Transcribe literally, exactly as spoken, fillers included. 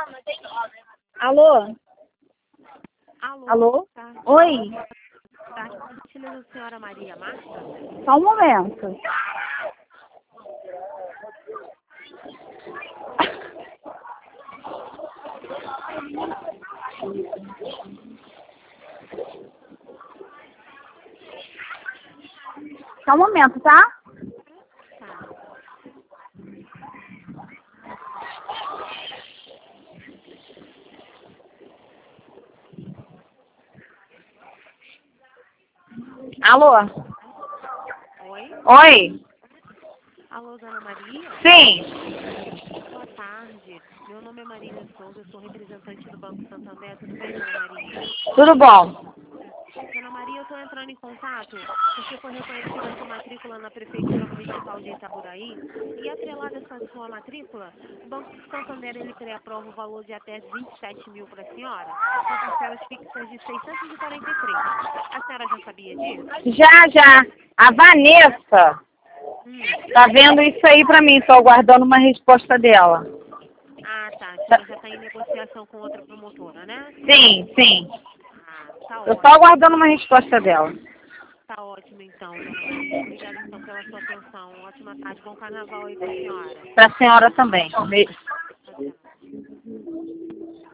Alô? Alô? Alô? Tá. Oi? Tá. Por gentileza, a senhora Maria Marta? Só um momento. Só um momento, tá? Tá. Alô? Oi? Oi? Alô, dona Maria? Sim. Boa tarde. Meu nome é Marília Souza, eu sou representante do Banco Santander. Tudo bem, dona Maria? Tudo bom? Dona Maria, eu estou entrando em contato porque foi reconhecida a sua matrícula na Prefeitura Municipal de Itaboraí e, atrelada a essa sua matrícula, o Banco Santander ele pré-aprova o valor de até vinte e sete mil para a senhora, com parcelas fixas de seiscentos e quarenta e três. A senhora já sabia disso? Já, já. A Vanessa Hum. tá vendo isso aí pra mim. Tô aguardando uma resposta dela. Ah, tá. A senhora já está em negociação com outra promotora, né? Sim, sim. Ah, tá Eu tô ótimo. aguardando uma resposta dela. Tá ótimo, então, dona Maria. Obrigada, então, pela sua atenção. Ótima tarde. Bom carnaval aí para a senhora. Pra senhora também. Beijo. Tchau, tchau.